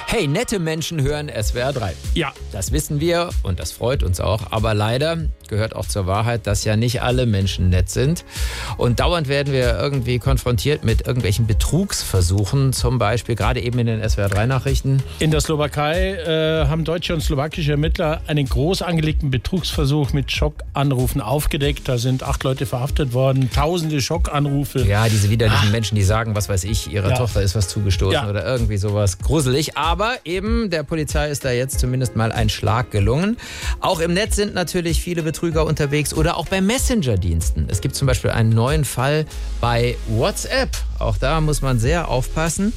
Hey, nette Menschen hören SWR 3. Ja. Das wissen wir und das freut uns auch. Aber leider gehört auch zur Wahrheit, dass ja nicht alle Menschen nett sind. Und dauernd werden wir irgendwie konfrontiert mit irgendwelchen Betrugsversuchen. Zum Beispiel gerade eben in den SWR 3 Nachrichten. In der Slowakei haben deutsche und slowakische Ermittler einen groß angelegten Betrugsversuch mit Schockanrufen aufgedeckt. Da sind 8 Leute verhaftet worden, tausende Schockanrufe. Ja, diese widerlichen Menschen, die sagen, was weiß ich, ihrer Tochter ist was zugestoßen oder irgendwie sowas. Gruselig. Aber eben, der Polizei ist da jetzt zumindest mal ein Schlag gelungen. Auch im Netz sind natürlich viele Betrüger unterwegs oder auch bei Messenger-Diensten. Es gibt zum Beispiel einen neuen Fall bei WhatsApp. Auch da muss man sehr aufpassen.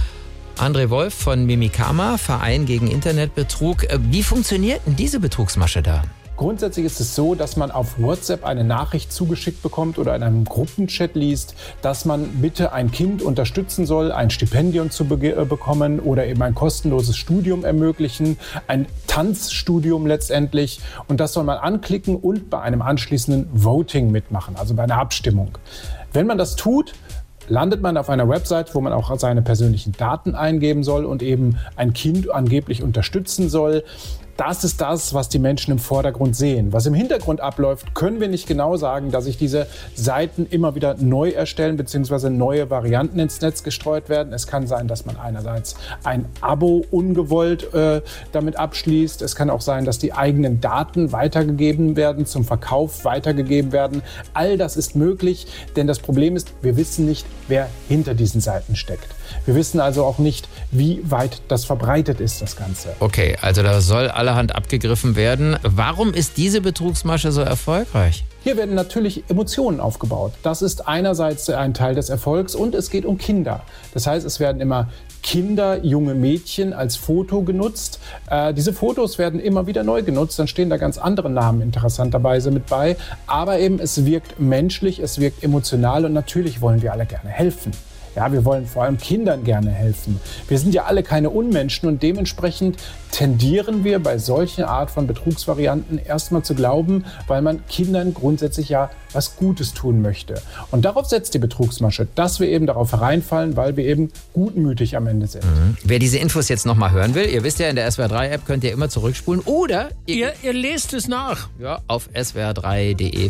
André Wolf von Mimikama, Verein gegen Internetbetrug. Wie funktioniert denn diese Betrugsmasche da? Grundsätzlich ist es so, dass man auf WhatsApp eine Nachricht zugeschickt bekommt oder in einem Gruppenchat liest, dass man bitte ein Kind unterstützen soll, ein Stipendium zu bekommen oder eben ein kostenloses Studium ermöglichen, ein Tanzstudium letztendlich. Und das soll man anklicken und bei einem anschließenden Voting mitmachen, also bei einer Abstimmung. Wenn man das tut, landet man auf einer Website, wo man auch seine persönlichen Daten eingeben soll und eben ein Kind angeblich unterstützen soll. Das ist das, was die Menschen im Vordergrund sehen. Was im Hintergrund abläuft, können wir nicht genau sagen, da sich diese Seiten immer wieder neu erstellen bzw. neue Varianten ins Netz gestreut werden. Es kann sein, dass man einerseits ein Abo ungewollt damit abschließt. Es kann auch sein, dass die eigenen Daten weitergegeben werden, zum Verkauf weitergegeben werden. All das ist möglich, denn das Problem ist, wir wissen nicht, wer hinter diesen Seiten steckt. Wir wissen also auch nicht, wie weit das verbreitet ist, das Ganze. Okay, also da soll allerhand abgegriffen werden. Warum ist diese Betrugsmasche so erfolgreich? Hier werden natürlich Emotionen aufgebaut. Das ist einerseits ein Teil des Erfolgs und es geht um Kinder. Das heißt, es werden immer Kinder, junge Mädchen als Foto genutzt. Diese Fotos werden immer wieder neu genutzt, dann stehen da ganz andere Namen interessanterweise mit bei. Aber eben, es wirkt menschlich, es wirkt emotional und natürlich wollen wir alle gerne helfen. Ja, wir wollen vor allem Kindern gerne helfen. Wir sind ja alle keine Unmenschen und dementsprechend tendieren wir bei solchen Art von Betrugsvarianten erstmal zu glauben, weil man Kindern grundsätzlich ja was Gutes tun möchte. Und darauf setzt die Betrugsmasche, dass wir eben darauf hereinfallen, weil wir eben gutmütig am Ende sind. Wer diese Infos jetzt nochmal hören will, ihr wisst ja, in der SWR 3 App könnt ihr immer zurückspulen oder Ihr lest es nach. auf swr3.de